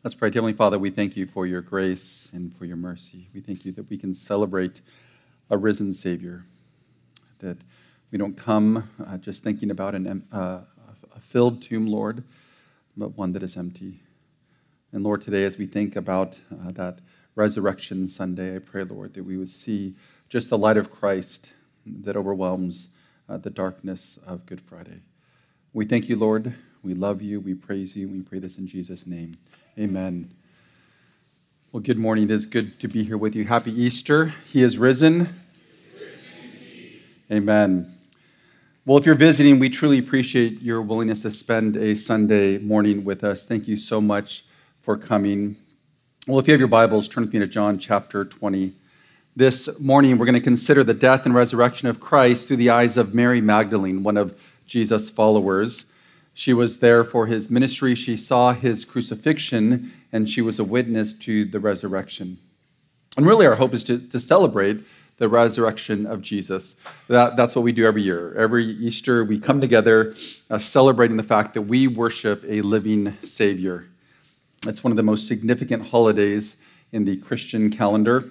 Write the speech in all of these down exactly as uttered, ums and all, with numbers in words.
Let's pray. Heavenly Father, we thank you for your grace and for your mercy. We thank you that we can celebrate a risen Savior, that we don't come uh, just thinking about an, uh, a filled tomb, Lord, but one that is empty. And Lord, today as we think about uh, that Resurrection Sunday, I pray, Lord, that we would see just the light of Christ that overwhelms uh, the darkness of Good Friday. We thank you, Lord. We love you. We praise you. We pray this in Jesus' name. Amen. Well, good morning. It is good to be here with you. Happy Easter. He is risen. Amen. Well, if you're visiting, we truly appreciate your willingness to spend a Sunday morning with us. Thank you so much for coming. Well, if you have your Bibles, turn with me to John chapter twenty. This morning, we're going to consider the death and resurrection of Christ through the eyes of Mary Magdalene, one of Jesus' followers. She was there for his ministry. She saw his crucifixion, and she was a witness to the resurrection. And really, our hope is to, to celebrate the resurrection of Jesus. That, that's what we do every year. Every Easter, we come together uh, celebrating the fact that we worship a living Savior. It's one of the most significant holidays in the Christian calendar.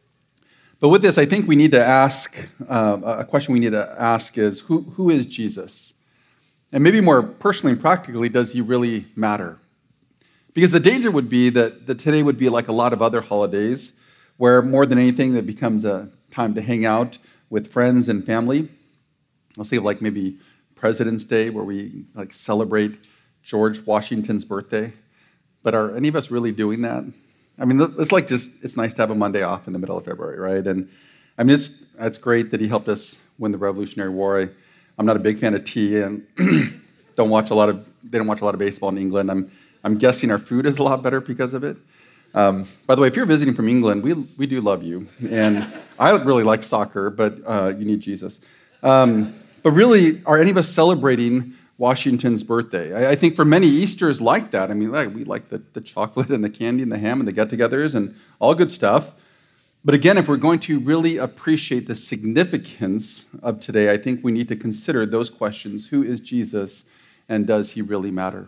But with this, I think we need to ask, uh, a question we need to ask is, who, who is Jesus? And maybe more personally and practically, does he really matter? Because the danger would be that, that today would be like a lot of other holidays, where more than anything, it becomes a time to hang out with friends and family. I'll say like maybe President's Day, where we like celebrate George Washington's birthday. But are any of us really doing that? I mean, it's like just, it's nice to have a Monday off in the middle of February, right? And I mean, it's it's great that he helped us win the Revolutionary War. I, I'm not a big fan of tea, and don't watch a lot of, they don't watch a lot of baseball in England. I'm I'm guessing our food is a lot better because of it. Um, by the way, if you're visiting from England, we we do love you. And I really like soccer, but uh, you need Jesus. Um, but really, are any of us celebrating Washington's birthday? I, I think for many, Easter is like that. I mean, like, we like the, the chocolate and the candy and the ham and the get-togethers and all good stuff. But again, if we're going to really appreciate the significance of today, I think we need to consider those questions. Who is Jesus, and does he really matter?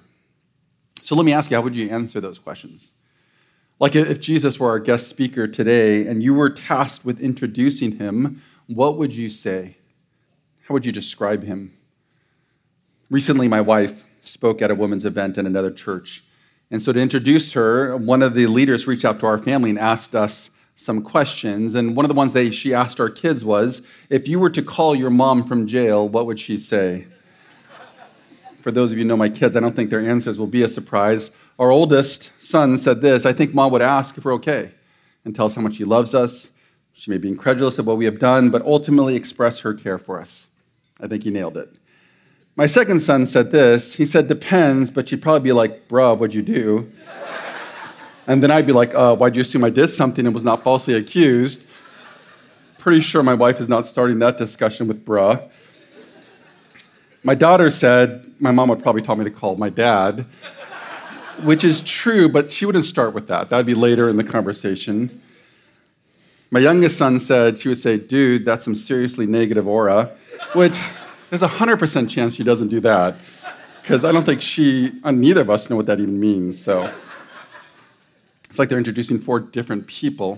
So let me ask you, how would you answer those questions? Like if Jesus were our guest speaker today and you were tasked with introducing him, what would you say? How would you describe him? Recently, my wife spoke at a women's event in another church. And so to introduce her, one of the leaders reached out to our family and asked us some questions. And one of the ones they she asked our kids was, if you were to call your mom from jail, what would she say? For those of you who know my kids, I don't think their answers will be a surprise. Our oldest son said this: I think mom would ask if we're okay and tell us how much she loves us. She may be incredulous of what we have done, but ultimately express her care for us. I think he nailed it. My second son said this. He said, depends, but she'd probably be like, bruh, what'd you do? And then I'd be like, uh, why'd you assume I did something and was not falsely accused? Pretty sure my wife is not starting that discussion with bruh. My daughter said, my mom would probably tell me to call my dad, which is true, but she wouldn't start with that. That would be later in the conversation. My youngest son said, she would say, dude, that's some seriously negative aura, which there's a one hundred percent chance she doesn't do that, because I don't think she, uh, neither of us know what that even means, so. It's like they're introducing four different people.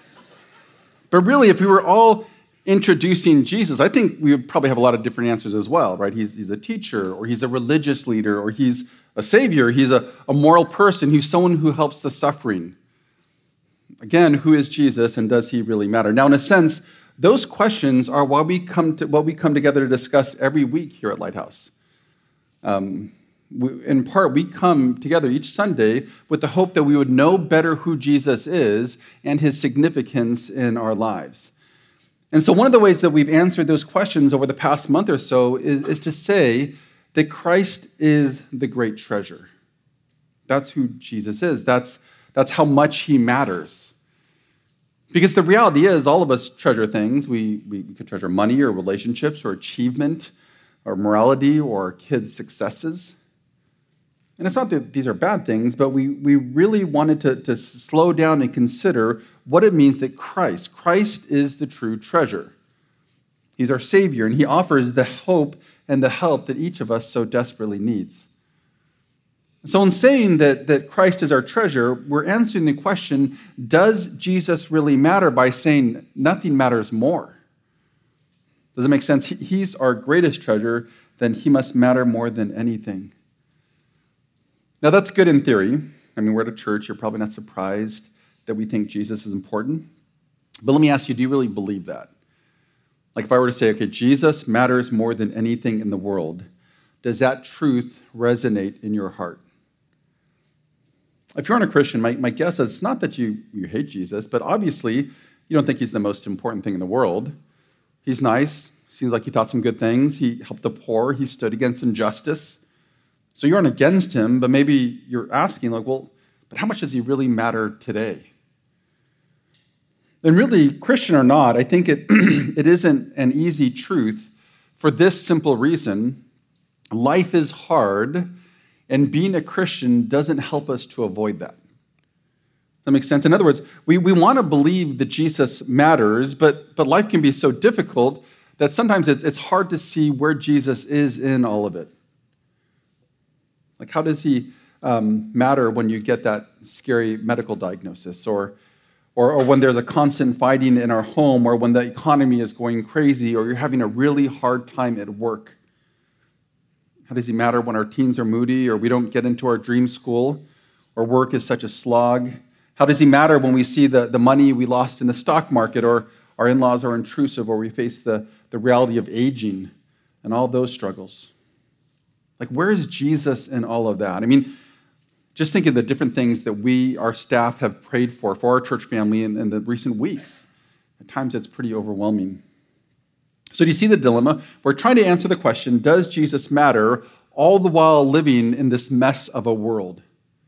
But really, if we were all introducing Jesus, I think we would probably have a lot of different answers as well, right? He's, he's a teacher, or he's a religious leader, or he's a savior, he's a, a moral person, he's someone who helps the suffering. Again, who is Jesus, and does he really matter? Now, in a sense, those questions are what we come to, what we come together to discuss every week here at Lighthouse. Um, we, in part, we come together each Sunday with the hope that we would know better who Jesus is and his significance in our lives. And so one of the ways that we've answered those questions over the past month or so is, is to say that Christ is the great treasure. That's who Jesus is. That's, that's how much he matters. Because the reality is, all of us treasure things. We, we could treasure money or relationships or achievement or morality or kids' successes. And it's not that these are bad things, but we, we really wanted to, to slow down and consider what it means that Christ, Christ is the true treasure. He's our Savior, and he offers the hope and the help that each of us so desperately needs. So in saying that, that Christ is our treasure, we're answering the question, does Jesus really matter, by saying nothing matters more? Does it make sense? He, he's our greatest treasure, then he must matter more than anything. Now that's good in theory. I mean, we're at a church, you're probably not surprised that we think Jesus is important. But let me ask you, do you really believe that? Like if I were to say, okay, Jesus matters more than anything in the world, does that truth resonate in your heart? If you're not a Christian, my, my guess is it's not that you, you hate Jesus, but obviously you don't think he's the most important thing in the world. He's nice. Seems like he taught some good things. He helped the poor. He stood against injustice. So you aren't against him, but maybe you're asking, like, well, but how much does he really matter today? And really, Christian or not, I think it, it isn't an easy truth for this simple reason. Life is hard, and being a Christian doesn't help us to avoid that. That makes sense? In other words, we, we want to believe that Jesus matters, but, but life can be so difficult that sometimes it's, it's hard to see where Jesus is in all of it. Like, how does he um, matter when you get that scary medical diagnosis, or, or, or when there's a constant fighting in our home, or when the economy is going crazy, or you're having a really hard time at work? How does he matter when our teens are moody, or we don't get into our dream school, or work is such a slog? How does he matter when we see the, the money we lost in the stock market, or our in-laws are intrusive, or we face the, the reality of aging and all those struggles? Like, where is Jesus in all of that? I mean, just think of the different things that we, our staff, have prayed for, for our church family in, in the recent weeks. At times, it's pretty overwhelming. So do you see the dilemma? We're trying to answer the question, does Jesus matter, all the while living in this mess of a world?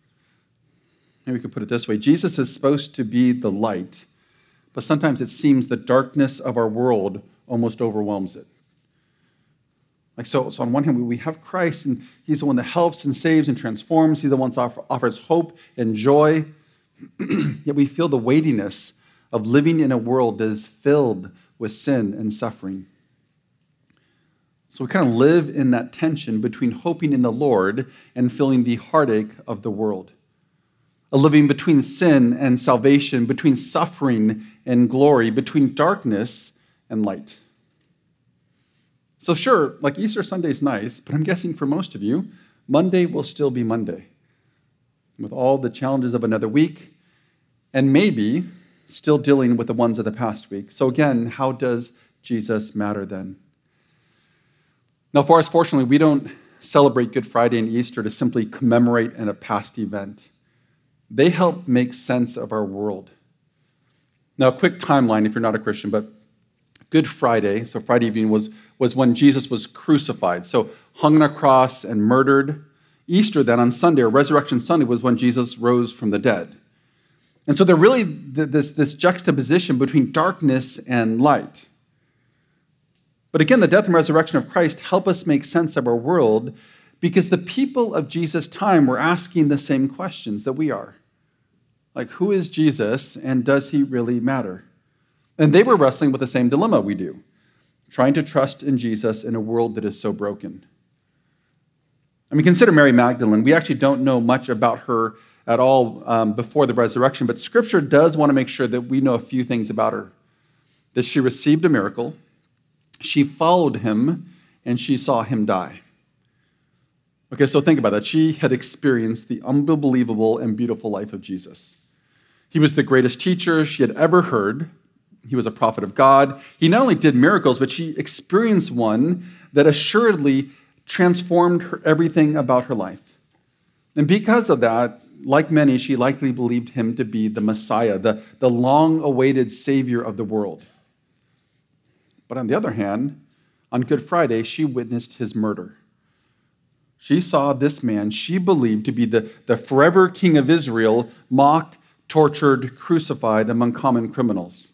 Maybe we could put it this way. Jesus is supposed to be the light, but sometimes it seems the darkness of our world almost overwhelms it. Like so, so on one hand, we have Christ, and he's the one that helps and saves and transforms. He's the one that offer, offers hope and joy. Yet we feel the weightiness of living in a world that is filled with sin and suffering. So we kind of live in that tension between hoping in the Lord and feeling the heartache of the world. A living between sin and salvation, between suffering and glory, between darkness and light. So sure, like Easter Sunday is nice, but I'm guessing for most of you, Monday will still be Monday, with all the challenges of another week, and maybe still dealing with the ones of the past week. So again, how does Jesus matter then? Now for us, fortunately, we don't celebrate Good Friday and Easter to simply commemorate a past event. They help make sense of our world. Now, a quick timeline if you're not a Christian, but Good Friday, so Friday evening, was, was when Jesus was crucified, so hung on a cross and murdered. Easter then, on Sunday, or Resurrection Sunday, was when Jesus rose from the dead. And so they're really this, this juxtaposition between darkness and light. But again, the death and resurrection of Christ help us make sense of our world because the people of Jesus' time were asking the same questions that we are. Like, who is Jesus and does he really matter? And they were wrestling with the same dilemma we do, trying to trust in Jesus in a world that is so broken. I mean, consider Mary Magdalene. We actually don't know much about her at all um, before the resurrection, but Scripture does want to make sure that we know a few things about her. That she received a miracle, she followed him, and she saw him die. Okay, so think about that. She had experienced the unbelievable and beautiful life of Jesus. He was the greatest teacher she had ever heard. He was a prophet of God. He not only did miracles, but she experienced one that assuredly transformed her, everything about her life. And because of that, like many, she likely believed him to be the Messiah, the, the long-awaited Savior of the world. But on the other hand, on Good Friday, she witnessed his murder. She saw this man she believed to be the, the forever king of Israel mocked, tortured, crucified among common criminals.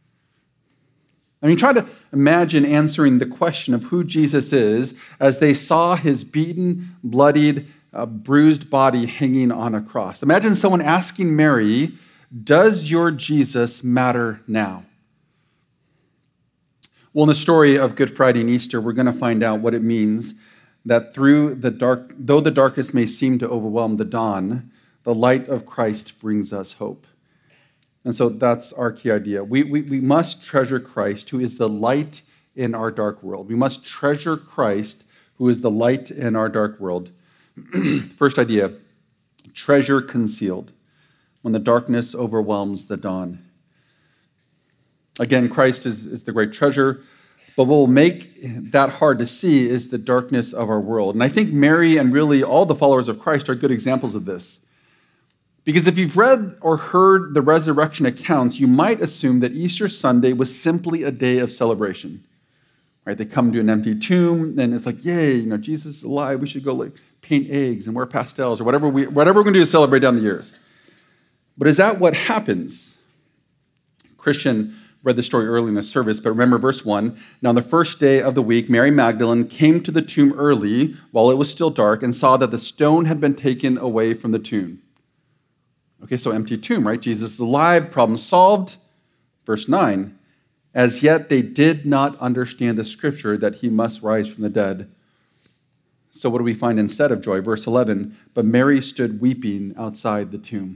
I mean, try to imagine answering the question of who Jesus is as they saw his beaten, bloodied, uh, bruised body hanging on a cross. Imagine someone asking Mary, does your Jesus matter now? Well, in the story of Good Friday and Easter, we're going to find out what it means that through the dark, though the darkness may seem to overwhelm the dawn, the light of Christ brings us hope. And so that's our key idea. We, we, we must treasure Christ, who is the light in our dark world. We must treasure Christ, who is the light in our dark world. First idea, treasure concealed when the darkness overwhelms the dawn. Again, Christ is, is the great treasure, but what will make that hard to see is the darkness of our world. And I think Mary and really all the followers of Christ are good examples of this. Because if you've read or heard the resurrection accounts, you might assume that Easter Sunday was simply a day of celebration. Right? They come to an empty tomb, and it's like, yay, you know, Jesus is alive. We should go like paint eggs and wear pastels or whatever we whatever we're going to do to celebrate down the years. But is that what happens? Christian read the story early in the service, but remember verse one. Now, on the first day of the week, Mary Magdalene came to the tomb early while it was still dark and saw that the stone had been taken away from the tomb. Okay, so empty tomb, right? Jesus is alive, problem solved. Verse nine. As yet they did not understand the scripture that he must rise from the dead. So what do we find instead of joy? Verse eleven, but Mary stood weeping outside the tomb.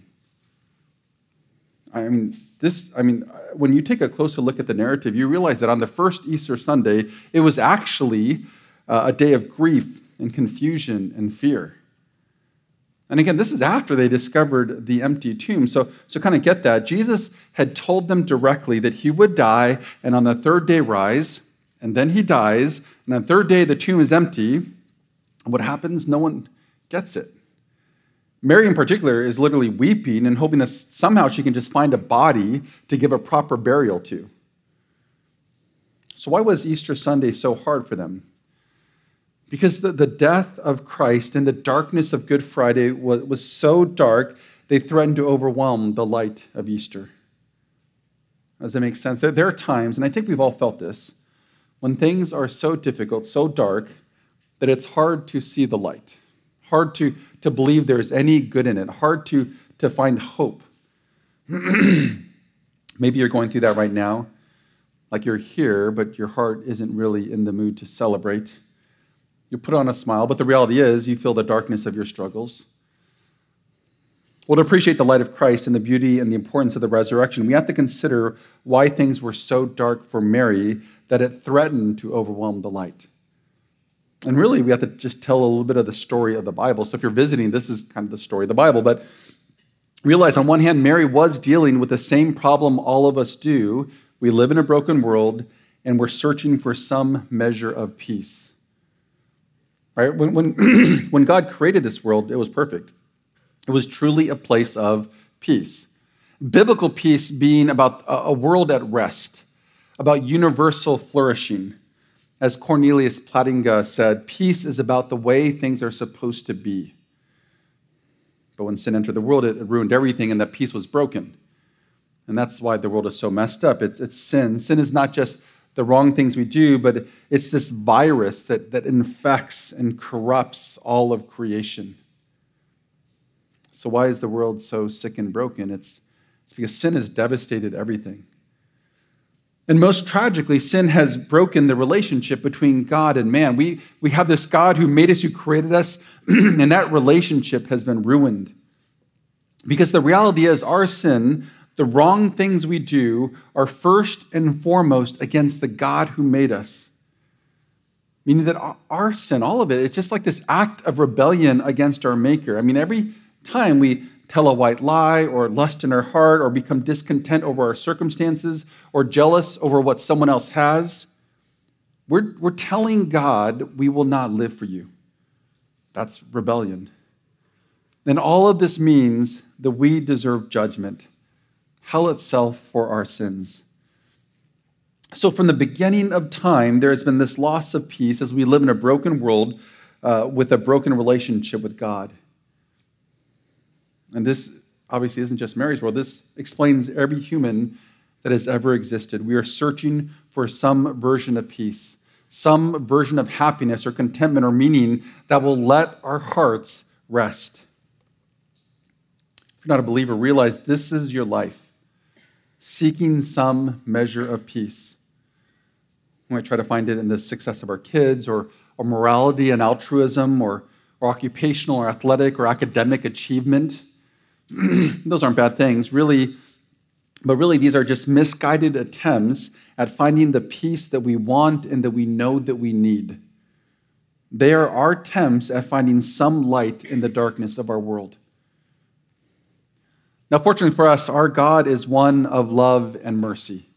I mean, this, I mean, when you take a closer look at the narrative, you realize that on the first Easter Sunday, it was actually uh, a day of grief and confusion and fear. And again, this is after they discovered the empty tomb. So, so kind of get that. Jesus had told them directly that he would die and on the third day rise, and then he dies, and on the third day the tomb is empty. And what happens? No one gets it. Mary in particular is literally weeping and hoping that somehow she can just find a body to give a proper burial to. So why was Easter Sunday so hard for them? Because the, the death of Christ and the darkness of Good Friday was, was so dark, they threatened to overwhelm the light of Easter. Does that make sense? There, there are times, and I think we've all felt this, when things are so difficult, so dark, that it's hard to see the light, hard to, to believe there's any good in it, hard to, to find hope. Maybe you're going through that right now, like you're here, but your heart isn't really in the mood to celebrate. You put on a smile, but the reality is you feel the darkness of your struggles. Well, to appreciate the light of Christ and the beauty and the importance of the resurrection, we have to consider why things were so dark for Mary that it threatened to overwhelm the light. And really, we have to just tell a little bit of the story of the Bible. So if you're visiting, this is kind of the story of the Bible. But realize, on one hand, Mary was dealing with the same problem all of us do. We live in a broken world, and we're searching for some measure of peace. Right? When, when, when God created this world, it was perfect. It was truly a place of peace. Biblical peace being about a world at rest, about universal flourishing. As Cornelius Plantinga said, peace is about the way things are supposed to be. But when sin entered the world, it ruined everything, and that peace was broken. And that's why the world is so messed up. It's, it's sin. Sin is not just the wrong things we do, but it's this virus that, that infects and corrupts all of creation. So why is the world so sick and broken? It's, it's because sin has devastated everything. And most tragically, sin has broken the relationship between God and man. We, we have this God who made us, who created us, and that relationship has been ruined. Because the reality is our sin, the wrong things we do, are first and foremost against the God who made us. Meaning that our sin, all of it, it's just like this act of rebellion against our Maker. I mean, every time we tell a white lie or lust in our heart or become discontent over our circumstances or jealous over what someone else has, we're, we're telling God we will not live for you. That's rebellion. And all of this means that we deserve judgment, hell itself for our sins. So from the beginning of time, there has been this loss of peace as we live in a broken world uh, with a broken relationship with God. And this obviously isn't just Mary's world. This explains every human that has ever existed. We are searching for some version of peace, some version of happiness or contentment or meaning that will let our hearts rest. If you're not a believer, realize this is your life, seeking some measure of peace. We might try to find it in the success of our kids or, or morality and altruism or, or occupational or athletic or academic achievement. Those aren't bad things, really, but really these are just misguided attempts at finding the peace that we want and that we know that we need. They are our attempts at finding some light in the darkness of our world. Now, fortunately for us, our God is one of love and mercy.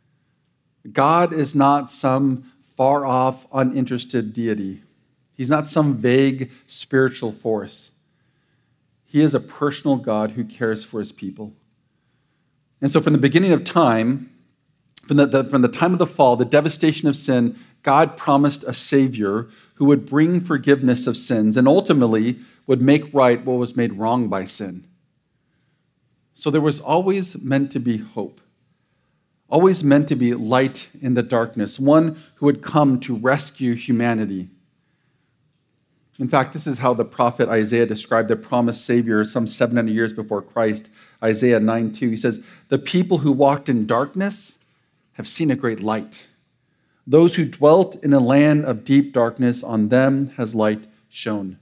God is not some far-off, uninterested deity. He's not some vague spiritual force. He is a personal God who cares for his people. And so from the beginning of time, from the, the, from the time of the fall, the devastation of sin, God promised a Savior who would bring forgiveness of sins and ultimately would make right what was made wrong by sin. So there was always meant to be hope, always meant to be light in the darkness, one who would come to rescue humanity. In fact, this is how the prophet Isaiah described the promised Savior some seven hundred years before Christ. Isaiah nine two, he says, "The people who walked in darkness have seen a great light. Those who dwelt in a land of deep darkness, on them has light shone."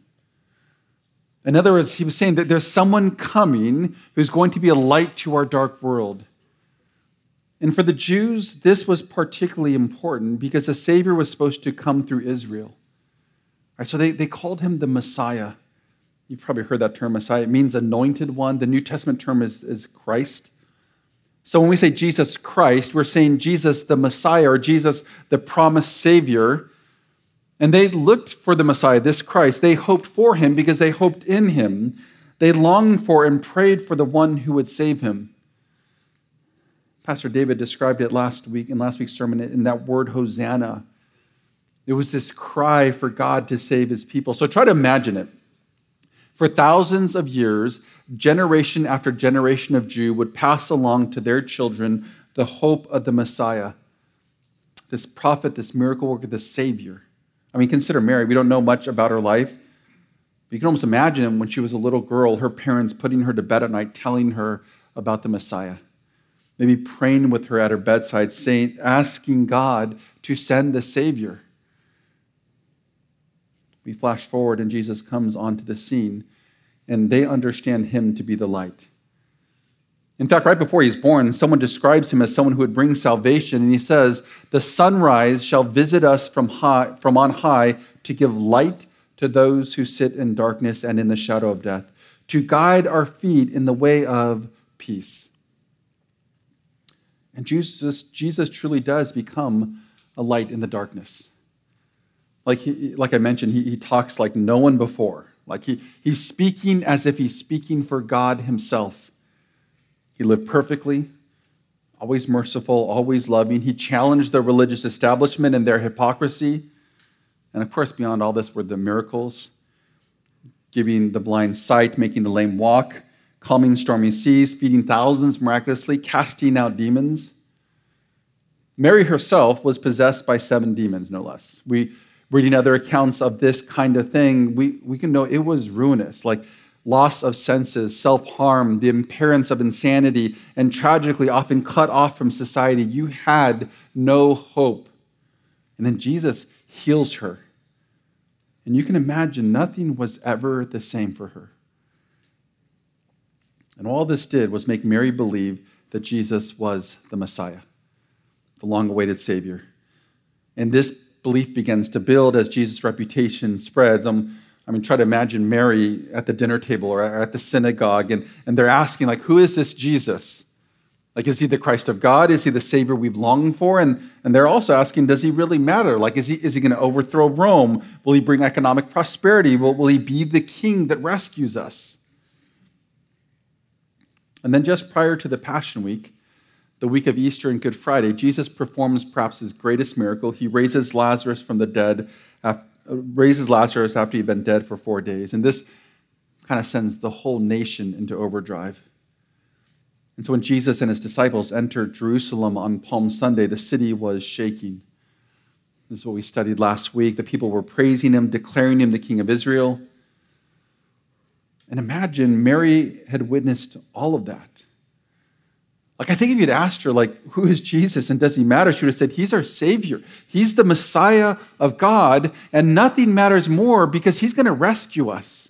In other words, he was saying that there's someone coming who's going to be a light to our dark world. And for the Jews, this was particularly important because the Savior was supposed to come through Israel. Right, so they, they called him the Messiah. You've probably heard that term, Messiah. It means anointed one. The New Testament term is, is Christ. So when we say Jesus Christ, we're saying Jesus the Messiah or Jesus the promised Savior. And they looked for the Messiah, this Christ. They hoped for him because they hoped in him. They longed for and prayed for the one who would save him. Pastor David described it last week in last week's sermon in that word Hosanna. It was this cry for God to save his people. So try to imagine it. For thousands of years, generation after generation of Jew would pass along to their children the hope of the Messiah, this prophet, this miracle worker, this Savior. I mean, consider Mary. We don't know much about her life. But you can almost imagine when she was a little girl, her parents putting her to bed at night, telling her about the Messiah. Maybe praying with her at her bedside, saying, asking God to send the Savior. We flash forward and Jesus comes onto the scene, and they understand him to be the light. In fact, right before he's born, someone describes him as someone who would bring salvation, and he says, "The sunrise shall visit us from high, from on high to give light to those who sit in darkness and in the shadow of death, to guide our feet in the way of peace." And Jesus, Jesus truly does become a light in the darkness. Like, he, like I mentioned, he, he talks like no one before. Like he, he's speaking as if he's speaking for God himself. He lived perfectly, always merciful, always loving. He challenged the religious establishment and their hypocrisy. And of course, beyond all this were the miracles, giving the blind sight, making the lame walk, calming stormy seas, feeding thousands miraculously, casting out demons. Mary herself was possessed by seven demons, no less. We reading other accounts of this kind of thing, we, we can know it was ruinous, like loss of senses, self-harm, the appearance of insanity, and tragically often cut off from society. You had no hope. And then Jesus heals her. And you can imagine nothing was ever the same for her. And all this did was make Mary believe that Jesus was the Messiah, the long-awaited Savior. And this belief begins to build as Jesus' reputation spreads. Um, I mean, try to imagine Mary at the dinner table or at the synagogue, and, and they're asking, like, who is this Jesus? Like, is he the Christ of God? Is he the Savior we've longed for? And, and they're also asking, does he really matter? Like, is he, is he going to overthrow Rome? Will he bring economic prosperity? Will, will he be the king that rescues us? And then just prior to the Passion Week, the week of Easter and Good Friday, Jesus performs perhaps his greatest miracle. He raises Lazarus from the dead, after, raises Lazarus after he'd been dead for four days. And this kind of sends the whole nation into overdrive. And so when Jesus and his disciples entered Jerusalem on Palm Sunday, the city was shaking. This is what we studied last week. The people were praising him, declaring him the King of Israel. And imagine Mary had witnessed all of that. Like, I think if you'd asked her, like, who is Jesus and does he matter? She would have said, he's our Savior. He's the Messiah of God, and nothing matters more because he's going to rescue us.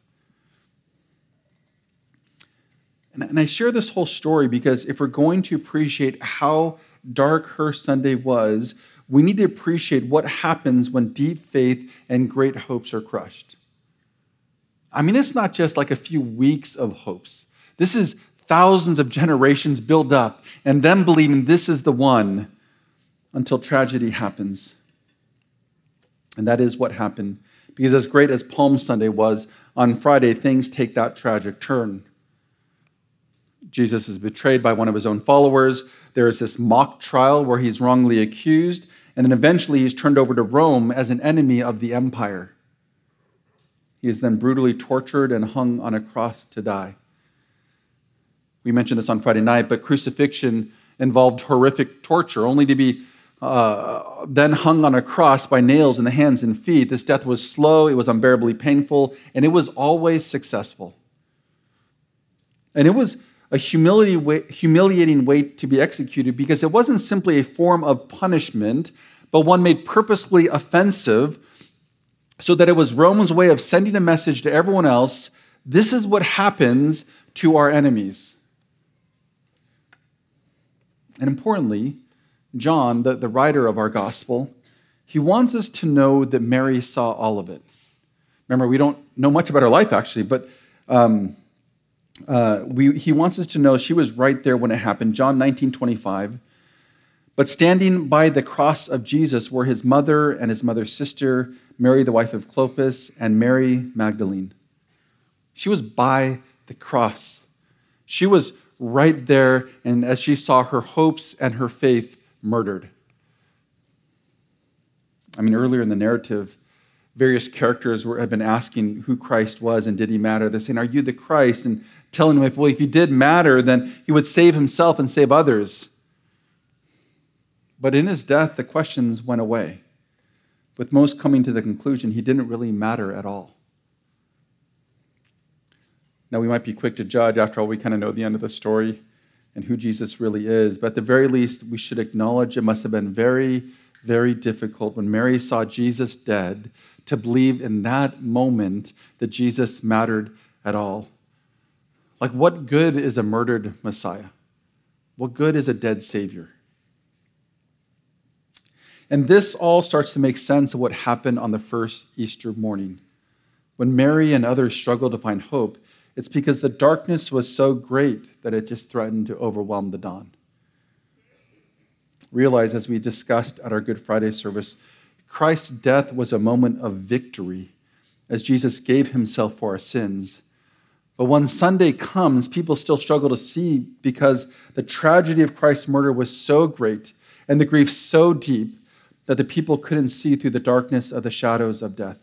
And I share this whole story because if we're going to appreciate how dark her Sunday was, we need to appreciate what happens when deep faith and great hopes are crushed. I mean, it's not just like a few weeks of hopes. This is thousands of generations build up and them believing this is the one until tragedy happens. And that is what happened. Because as great as Palm Sunday was, on Friday, things take that tragic turn. Jesus is betrayed by one of his own followers. There is this mock trial where he's wrongly accused, and then eventually he's turned over to Rome as an enemy of the empire. He is then brutally tortured and hung on a cross to die. We mentioned this on Friday night, but crucifixion involved horrific torture, only to be uh, then hung on a cross by nails in the hands and feet. This death was slow, it was unbearably painful, and it was always successful. And it was a humiliating way to be executed because it wasn't simply a form of punishment, but one made purposely offensive so that it was Rome's way of sending a message to everyone else. This is what happens to our enemies. And importantly, John, the, the writer of our gospel, he wants us to know that Mary saw all of it. Remember, we don't know much about her life actually, but um, Uh, we, he wants us to know she was right there when it happened. John nineteen twenty-five. But standing by the cross of Jesus were his mother and his mother's sister, Mary, the wife of Clopas, and Mary Magdalene. She was by the cross. She was right there, and as she saw her hopes and her faith murdered. I mean, earlier in the narrative, various characters were, had been asking who Christ was and did he matter. They're saying, are you the Christ? And telling him, well, if he did matter, then he would save himself and save others. But in his death, the questions went away, with most coming to the conclusion he didn't really matter at all. Now, we might be quick to judge. After all, we kind of know the end of the story and who Jesus really is. But at the very least, we should acknowledge it must have been very, very difficult when Mary saw Jesus dead to believe in that moment that Jesus mattered at all. Like, what good is a murdered Messiah? What good is a dead Savior? And this all starts to make sense of what happened on the first Easter morning. When Mary and others struggled to find hope, it's because the darkness was so great that it just threatened to overwhelm the dawn. Realize, as we discussed at our Good Friday service, Christ's death was a moment of victory as Jesus gave himself for our sins. But when Sunday comes, people still struggle to see because the tragedy of Christ's murder was so great and the grief so deep that the people couldn't see through the darkness of the shadows of death.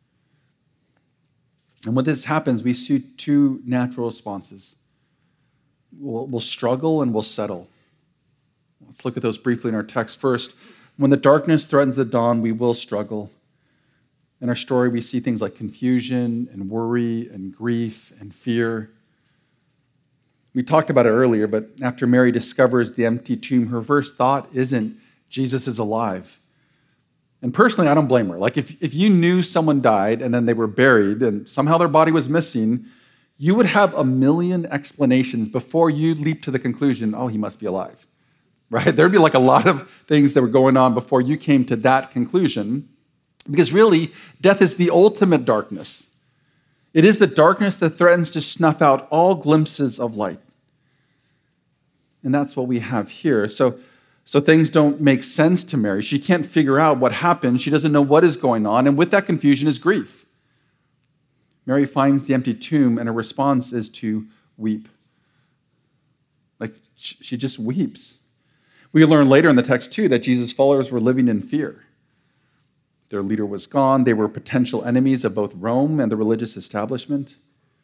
And when this happens, we see two natural responses. We'll, we'll struggle and we'll settle. Let's look at those briefly in our text. First, when the darkness threatens the dawn, we will struggle. In our story, we see things like confusion and worry and grief and fear. We talked about it earlier, but after Mary discovers the empty tomb, her first thought isn't, Jesus is alive. And personally, I don't blame her. Like, if, if you knew someone died and then they were buried and somehow their body was missing, you would have a million explanations before you leap to the conclusion, oh, he must be alive. Right? There'd be like a lot of things that were going on before you came to that conclusion. Because really, death is the ultimate darkness. It is the darkness that threatens to snuff out all glimpses of light. And that's what we have here. So, so things don't make sense to Mary. She can't figure out what happened. She doesn't know what is going on. And with that confusion is grief. Mary finds the empty tomb, and her response is to weep. Like, she just weeps. We learn later in the text, too, that Jesus' followers were living in fear. Their leader was gone. They were potential enemies of both Rome and the religious establishment.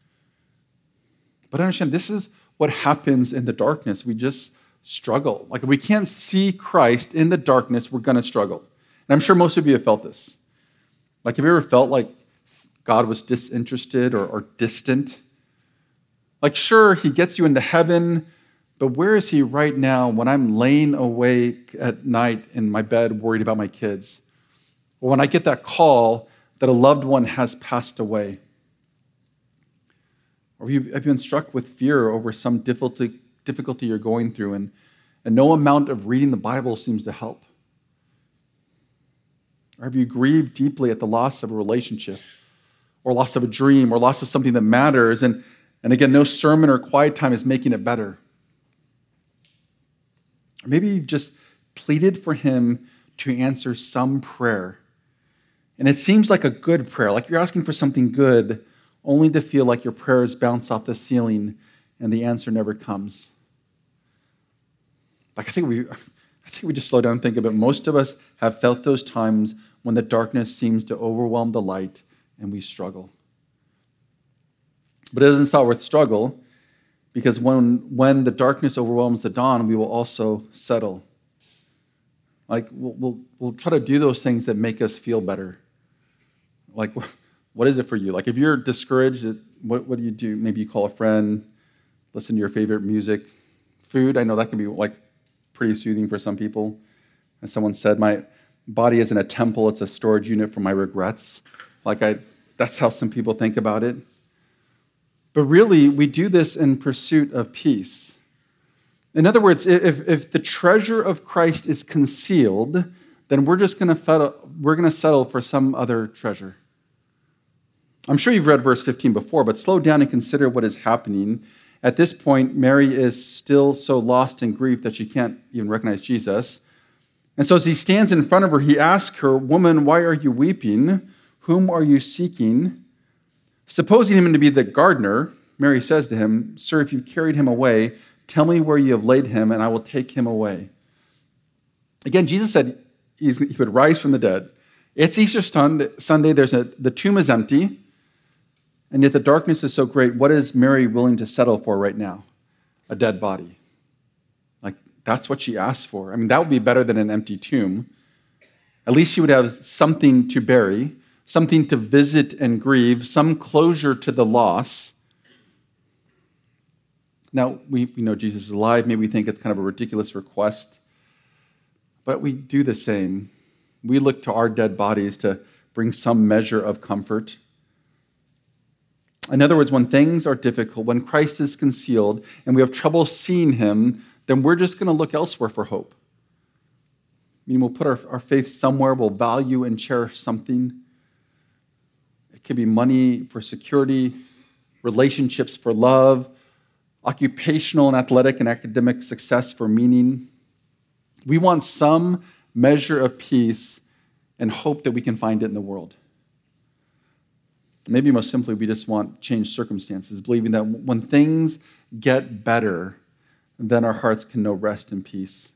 But understand, this is what happens in the darkness. We just struggle. Like, if we can't see Christ in the darkness, we're going to struggle. And I'm sure most of you have felt this. Like, have you ever felt like God was disinterested or, or distant? Like, sure, he gets you into heaven, But where is he right now when I'm laying awake at night in my bed worried about my kids? Or when I get that call that a loved one has passed away? Or have you, have you been struck with fear over some difficulty, difficulty you're going through, and, and no amount of reading the Bible seems to help? Or have you grieved deeply at the loss of a relationship, or loss of a dream, or loss of something that matters, and, and again, no sermon or quiet time is making it better? Or maybe you've just pleaded for him to answer some prayer, and it seems like a good prayer, like you're asking for something good, only to feel like your prayers bounce off the ceiling and the answer never comes. Like I think we, I think we just slow down and think about it. Most of us have felt those times when the darkness seems to overwhelm the light and we struggle. But it doesn't stop with struggle, because when, when the darkness overwhelms the dawn, we will also settle. Like we'll, we'll, we'll try to do those things that make us feel better. Like, what is it for you? Like if you're discouraged, what, what do you do? Maybe you call a friend, listen to your favorite music. Food, I know that can be like pretty soothing for some people. As someone said, my body isn't a temple, it's a storage unit for my regrets. Like I, that's how some people think about it. But really, we do this in pursuit of peace. In other words, if, if the treasure of Christ is concealed, then we're just going to we're going to settle for some other treasure. I'm sure you've read verse fifteen before, but slow down and consider what is happening. At this point, Mary is still so lost in grief that she can't even recognize Jesus. And so as he stands in front of her, he asks her, "Woman, why are you weeping? Whom are you seeking?" Supposing him to be the gardener, Mary says to him, "Sir, if you've carried him away, tell me where you have laid him, and I will take him away." Again, Jesus said he would rise from the dead. It's Easter Sunday. There's a, the tomb is empty, and yet the darkness is so great. What is Mary willing to settle for right now? A dead body. Like, that's what she asked for. I mean, that would be better than an empty tomb. At least she would have something to bury, something to visit and grieve, some closure to the loss. Now, we, we know Jesus is alive. Maybe we think it's kind of a ridiculous request, but we do the same. We look to our dead bodies to bring some measure of comfort. In other words, when things are difficult, when Christ is concealed and we have trouble seeing him, then we're just going to look elsewhere for hope. I mean, we'll put our, our faith somewhere, we'll value and cherish something. It could be money for security, relationships for love, occupational and athletic and academic success for meaning. We want some measure of peace and hope that we can find it in the world. Maybe most simply, we just want changed circumstances, believing that when things get better, then our hearts can know rest and peace.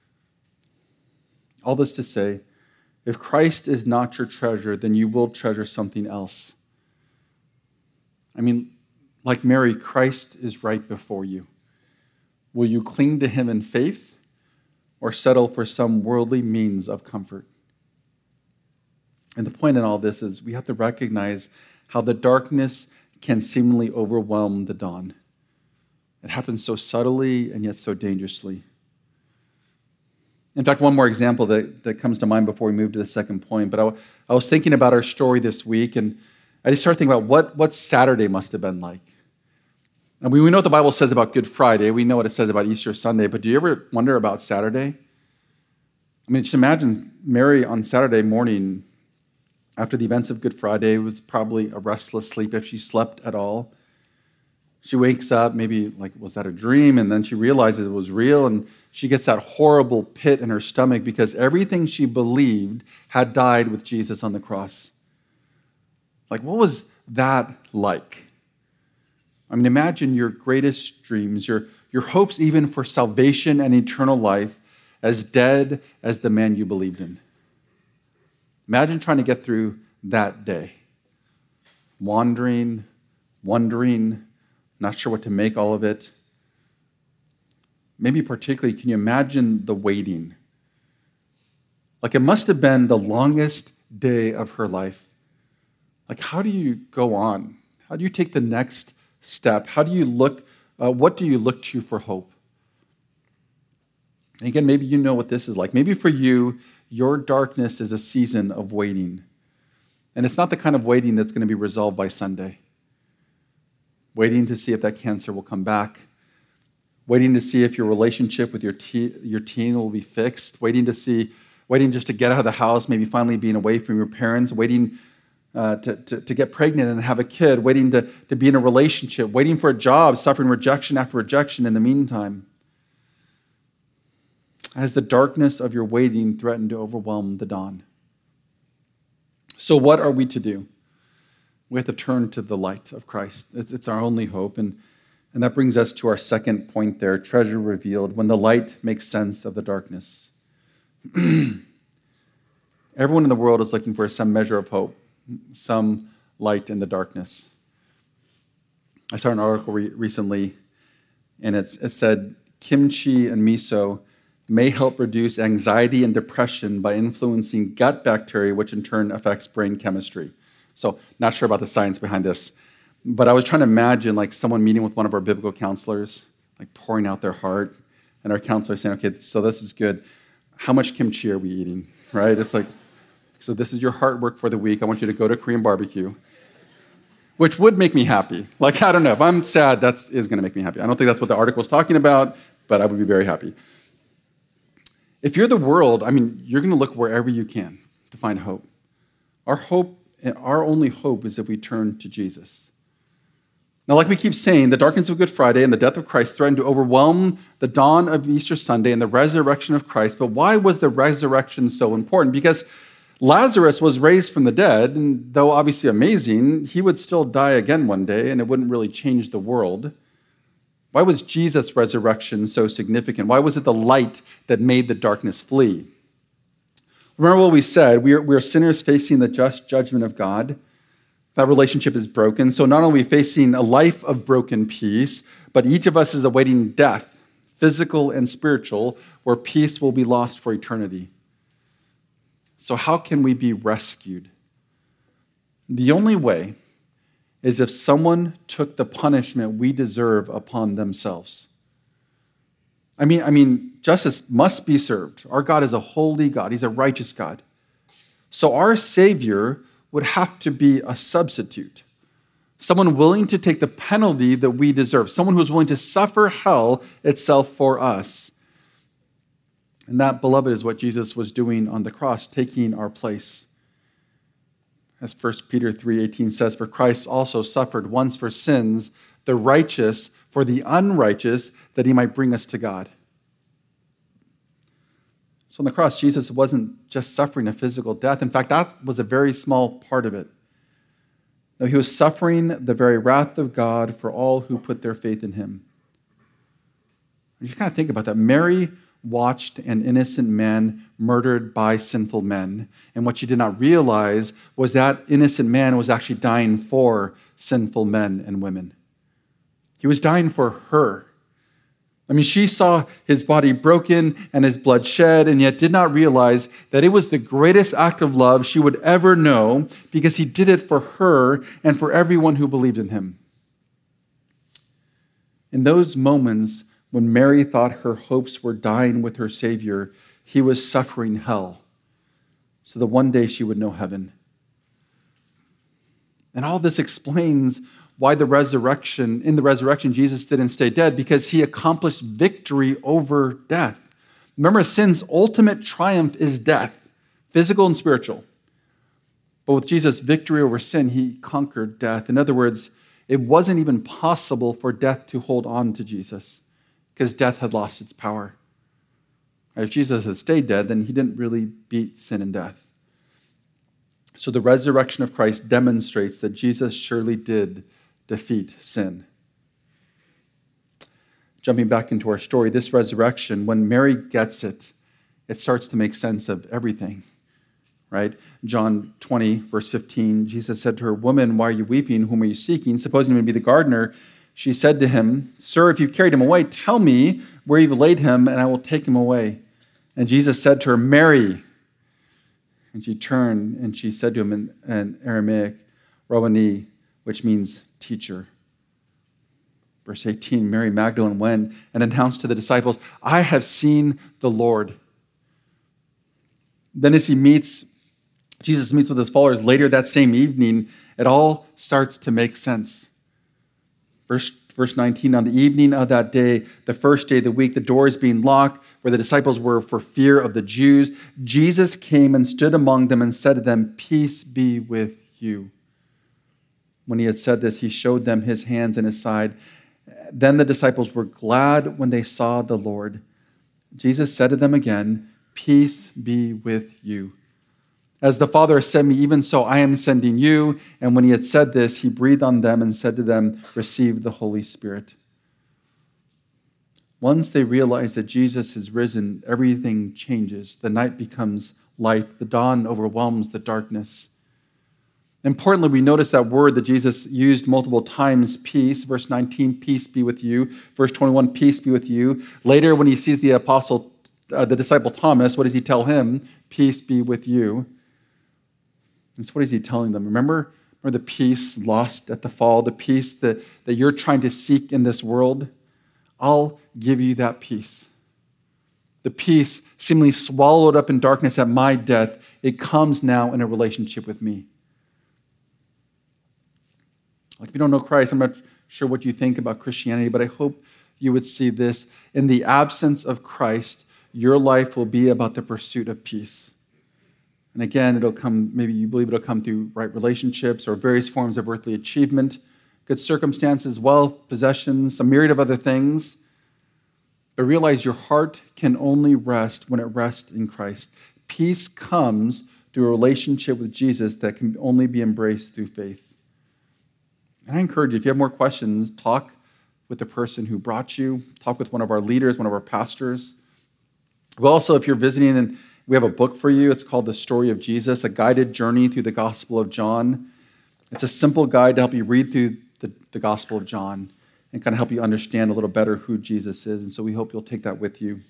All this to say, if Christ is not your treasure, then you will treasure something else. I mean, like Mary, Christ is right before you. Will you cling to him in faith or settle for some worldly means of comfort? And the point in all this is we have to recognize how the darkness can seemingly overwhelm the dawn. It happens so subtly and yet so dangerously. In fact, one more example that, that comes to mind before we move to the second point, but I, I was thinking about our story this week, and I just started thinking about what, what Saturday must have been like. And we, we know what the Bible says about Good Friday. We know what it says about Easter Sunday, but do you ever wonder about Saturday? I mean, just imagine Mary on Saturday morning, after the events of Good Friday, was probably a restless sleep if she slept at all. She wakes up, maybe like, was that a dream? And then she realizes it was real, and she gets that horrible pit in her stomach because everything she believed had died with Jesus on the cross. Like, what was that like? I mean, imagine your greatest dreams, your, your hopes even for salvation and eternal life, as dead as the man you believed in. Imagine trying to get through that day. Wandering, wondering, not sure what to make all of it. Maybe particularly, can you imagine the waiting? Like, it must have been the longest day of her life. Like, how do you go on? How do you take the next step? How do you look, uh, what do you look to for hope? And again, maybe you know what this is like. Maybe for you, your darkness is a season of waiting. And it's not the kind of waiting that's going to be resolved by Sunday. Waiting to see if that cancer will come back. Waiting to see if your relationship with your, te- your teen will be fixed. Waiting to see, waiting just to get out of the house, maybe finally being away from your parents. Waiting uh, to, to, to get pregnant and have a kid. Waiting to, to be in a relationship. Waiting for a job, suffering rejection after rejection in the meantime. As the darkness of your waiting threatened to overwhelm the dawn. So what are we to do? We have to turn to the light of Christ. It's, it's our only hope. And, and that brings us to our second point there, treasure revealed, when the light makes sense of the darkness. Everyone in the world is looking for some measure of hope, some light in the darkness. I saw an article re- recently, and it's, it said, kimchi and miso may help reduce anxiety and depression by influencing gut bacteria, which in turn affects brain chemistry. So, not sure about the science behind this, but I was trying to imagine like someone meeting with one of our biblical counselors, like pouring out their heart, and our counselor saying, okay, so this is good. How much kimchi are we eating, right? It's like, so this is your heart work for the week. I want you to go to Korean barbecue, which would make me happy. Like, I don't know. If I'm sad, that is going to make me happy. I don't think that's what the article is talking about, but I would be very happy. If you're the world, I mean, you're going to look wherever you can to find hope. Our hope, our only hope is if we turn to Jesus. Now, like we keep saying, the darkness of Good Friday and the death of Christ threatened to overwhelm the dawn of Easter Sunday and the resurrection of Christ. But why was the resurrection so important? Because Lazarus was raised from the dead, and though obviously amazing, he would still die again one day, and it wouldn't really change the world. Why was Jesus' resurrection so significant? Why was it the light that made the darkness flee? Remember what we said, we are, we are sinners facing the just judgment of God. That relationship is broken. So not only are we facing a life of broken peace, but each of us is awaiting death, physical and spiritual, where peace will be lost for eternity. So how can we be rescued? The only way is if someone took the punishment we deserve upon themselves. I mean, I mean, justice must be served. Our God is a holy God. He's a righteous God. So our Savior would have to be a substitute, someone willing to take the penalty that we deserve, someone who's willing to suffer hell itself for us. And that, beloved, is what Jesus was doing on the cross, taking our place. As First Peter three eighteen says, for Christ also suffered once for sins, the righteous for the unrighteous, that he might bring us to God. So on the cross, Jesus wasn't just suffering a physical death. In fact, that was a very small part of it. No, he was suffering the very wrath of God for all who put their faith in him. You just kind of think about that. Mary watched an innocent man murdered by sinful men. And what she did not realize was that innocent man was actually dying for sinful men and women. He was dying for her. I mean, she saw his body broken and his blood shed, and yet did not realize that it was the greatest act of love she would ever know, because he did it for her and for everyone who believed in him. In those moments, when Mary thought her hopes were dying with her Savior, he was suffering hell, so that one day she would know heaven. And all this explains why the resurrection, in the resurrection, Jesus didn't stay dead, because he accomplished victory over death. Remember, sin's ultimate triumph is death, physical and spiritual. But with Jesus' victory over sin, he conquered death. In other words, it wasn't even possible for death to hold on to Jesus, because death had lost its power. If Jesus had stayed dead, then he didn't really beat sin and death. So the resurrection of Christ demonstrates that Jesus surely did defeat sin. Jumping back into our story, this resurrection, when Mary gets it, it starts to make sense of everything, right? John twenty, verse fifteen, Jesus said to her, "Woman, why are you weeping? Whom are you seeking?" Supposing him to be the gardener, she said to him, "Sir, if you've carried him away, tell me where you've laid him, and I will take him away." And Jesus said to her, "Mary." And she turned, and she said to him in, in Aramaic, "Rabboni," which means teacher. Verse eighteen, Mary Magdalene went and announced to the disciples, I have seen the Lord. Then as he meets, Jesus meets with his followers later that same evening, it all starts to make sense. Verse, verse nineteen, on the evening of that day, the first day of the week, the doors being locked, where the disciples were for fear of the Jews, Jesus came and stood among them and said to them, peace be with you. When he had said this, he showed them his hands and his side. Then the disciples were glad when they saw the Lord. Jesus said to them again, peace be with you. As the Father has sent me, even so I am sending you. And when he had said this, he breathed on them and said to them, receive the Holy Spirit. Once they realize that Jesus is risen, everything changes. The night becomes light. The dawn overwhelms the darkness. Importantly, we notice that word that Jesus used multiple times, peace. Verse nineteen, peace be with you. Verse twenty-one, peace be with you. Later, when he sees the apostle, uh, the disciple Thomas, what does he tell him? Peace be with you. And so what is he telling them? Remember, remember the peace lost at the fall, the peace that, that you're trying to seek in this world? I'll give you that peace. The peace seemingly swallowed up in darkness at my death, it comes now in a relationship with me. Like if you don't know Christ, I'm not sure what you think about Christianity, but I hope you would see this. In the absence of Christ, your life will be about the pursuit of peace. And again, it'll come, maybe you believe it'll come through right relationships or various forms of earthly achievement, good circumstances, wealth, possessions, a myriad of other things. But realize your heart can only rest when it rests in Christ. Peace comes through a relationship with Jesus that can only be embraced through faith. And I encourage you, if you have more questions, talk with the person who brought you, talk with one of our leaders, one of our pastors. Well, also, if you're visiting, and we have a book for you, it's called The Story of Jesus, a guided journey through the Gospel of John. It's a simple guide to help you read through the, the Gospel of John and kind of help you understand a little better who Jesus is. And so we hope you'll take that with you.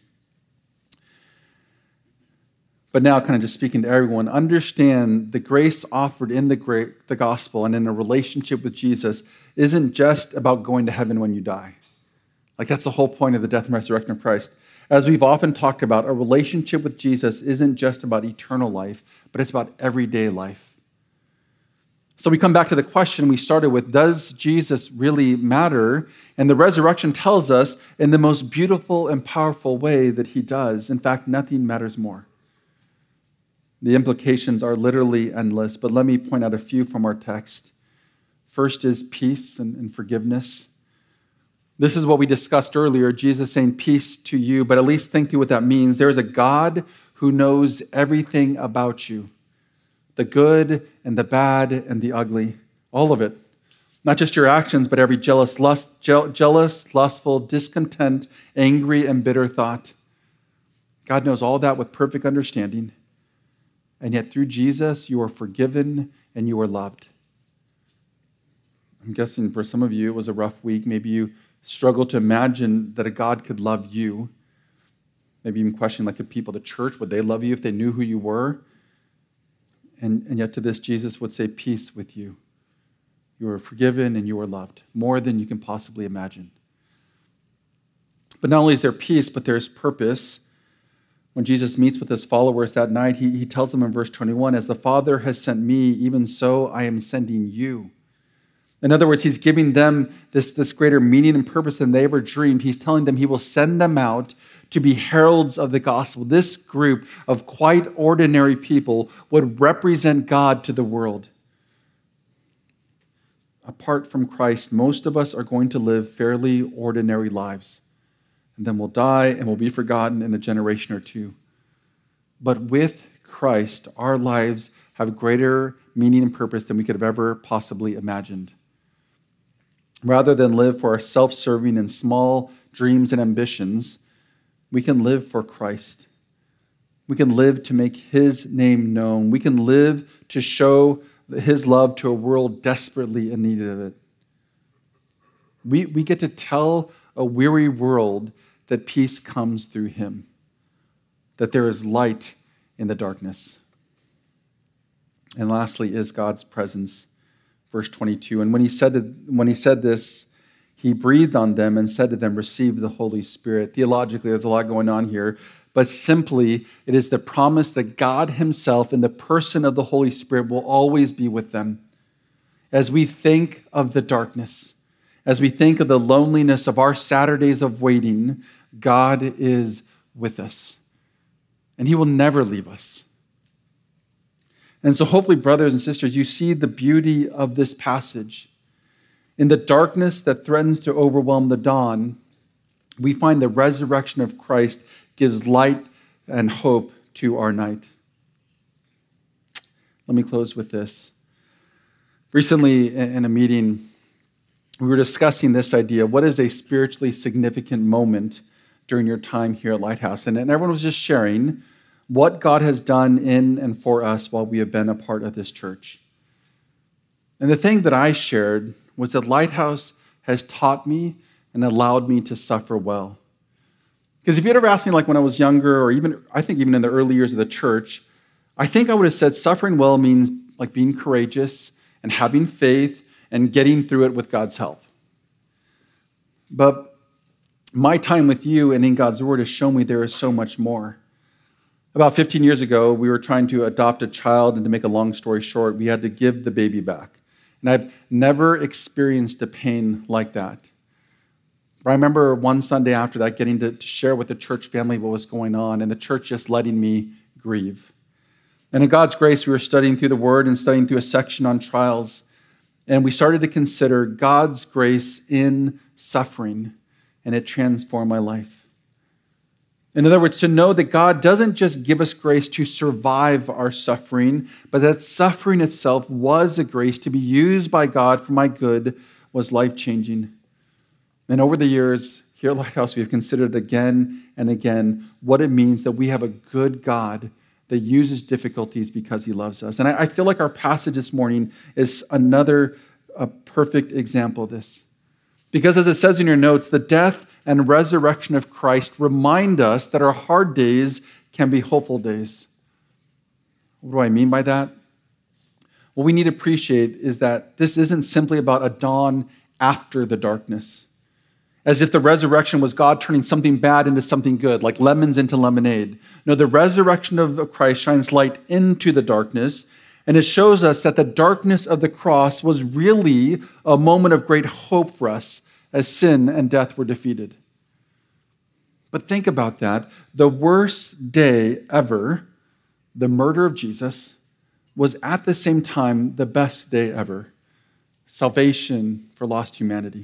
But now, kind of just speaking to everyone, understand the grace offered in the great, the gospel and in a relationship with Jesus isn't just about going to heaven when you die. Like that's the whole point of the death and resurrection of Christ. As we've often talked about, a relationship with Jesus isn't just about eternal life, but it's about everyday life. So we come back to the question we started with, does Jesus really matter? And the resurrection tells us in the most beautiful and powerful way that he does. In fact, nothing matters more. The implications are literally endless, but let me point out a few from our text. First is peace and, and forgiveness. This is what we discussed earlier, Jesus saying peace to you, but at least think through what that means. There is a God who knows everything about you, the good and the bad and the ugly, all of it. Not just your actions, but every jealous, lust, je- jealous, lustful, discontent, angry, and bitter thought. God knows all that with perfect understanding. And yet through Jesus, you are forgiven and you are loved. I'm guessing for some of you, it was a rough week. Maybe you struggled to imagine that a God could love you. Maybe even question, like, if people at the church, would they love you if they knew who you were? And, and yet to this, Jesus would say, peace with you. You are forgiven and you are loved, more than you can possibly imagine. But not only is there peace, but there's purpose. When Jesus meets with his followers that night, he, he tells them in verse twenty-one, as the Father has sent me, even so I am sending you. In other words, he's giving them this, this greater meaning and purpose than they ever dreamed. He's telling them he will send them out to be heralds of the gospel. This group of quite ordinary people would represent God to the world. Apart from Christ, most of us are going to live fairly ordinary lives. And then we'll die and we'll be forgotten in a generation or two. But with Christ, our lives have greater meaning and purpose than we could have ever possibly imagined. Rather than live for our self-serving and small dreams and ambitions, we can live for Christ. We can live to make his name known. We can live to show his love to a world desperately in need of it. We, we get to tell a weary world that peace comes through him, that there is light in the darkness. And lastly is God's presence. Verse twenty-two, and when he said when he said this, he breathed on them and said to them, receive the Holy Spirit. Theologically, there's a lot going on here, but simply, it is the promise that God himself in the person of the Holy Spirit will always be with them. As we think of the darkness, as we think of the loneliness of our Saturdays of waiting, God is with us, and he will never leave us. And so hopefully, brothers and sisters, you see the beauty of this passage. In the darkness that threatens to overwhelm the dawn, we find the resurrection of Christ gives light and hope to our night. Let me close with this. Recently, in a meeting, we were discussing this idea. What is a spiritually significant moment during your time here at Lighthouse? And everyone was just sharing what God has done in and for us while we have been a part of this church. And the thing that I shared was that Lighthouse has taught me and allowed me to suffer well. Because if you'd ever asked me, like when I was younger, or even, I think even in the early years of the church, I think I would have said suffering well means like being courageous and having faith and getting through it with God's help. But my time with you and in God's Word has shown me there is so much more. About fifteen years ago, we were trying to adopt a child, and to make a long story short, we had to give the baby back. And I've never experienced a pain like that. But I remember one Sunday after that getting to, to share with the church family what was going on, and the church just letting me grieve. And in God's grace, we were studying through the Word and studying through a section on trials, and we started to consider God's grace in suffering, and it transformed my life. In other words, to know that God doesn't just give us grace to survive our suffering, but that suffering itself was a grace to be used by God for my good was life-changing. And over the years, here at Lighthouse, we have considered again and again what it means that we have a good God that uses difficulties because he loves us. And I, I feel like our passage this morning is another a perfect example of this. Because as it says in your notes, the death and resurrection of Christ remind us that our hard days can be hopeful days. What do I mean by that? What we need to appreciate is that this isn't simply about a dawn after the darkness, as if the resurrection was God turning something bad into something good, like lemons into lemonade. No, the resurrection of Christ shines light into the darkness, and it shows us that the darkness of the cross was really a moment of great hope for us as sin and death were defeated. But think about that. The worst day ever, the murder of Jesus, was at the same time the best day ever, salvation for lost humanity.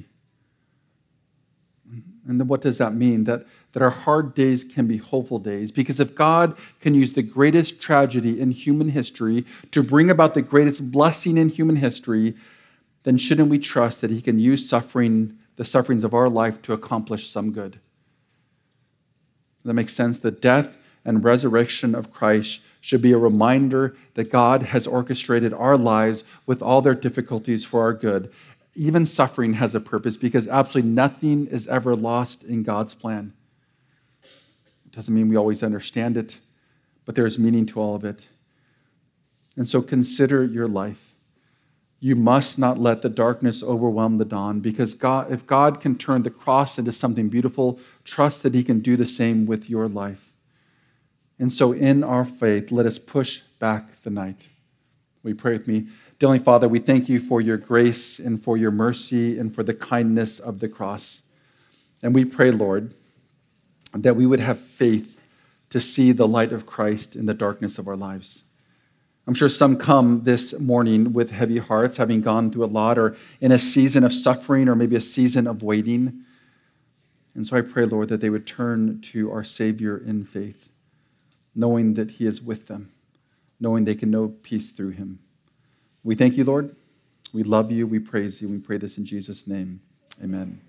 And then what does that mean? That, that our hard days can be hopeful days. Because if God can use the greatest tragedy in human history to bring about the greatest blessing in human history, then shouldn't we trust that he can use suffering, the sufferings of our life, to accomplish some good? That makes sense. The death and resurrection of Christ should be a reminder that God has orchestrated our lives with all their difficulties for our good. Even suffering has a purpose, because absolutely nothing is ever lost in God's plan. It doesn't mean we always understand it, but there's meaning to all of it. And so consider your life. You must not let the darkness overwhelm the dawn, because God, if God can turn the cross into something beautiful, trust that he can do the same with your life. And so in our faith, let us push back the night. Will you pray with me? Dear Heavenly Father, we thank you for your grace and for your mercy and for the kindness of the cross. And we pray, Lord, that we would have faith to see the light of Christ in the darkness of our lives. I'm sure some come this morning with heavy hearts, having gone through a lot, or in a season of suffering, or maybe a season of waiting. And so I pray, Lord, that they would turn to our Savior in faith, knowing that he is with them, knowing they can know peace through him. We thank you, Lord. We love you. We praise you. We pray this in Jesus' name. Amen.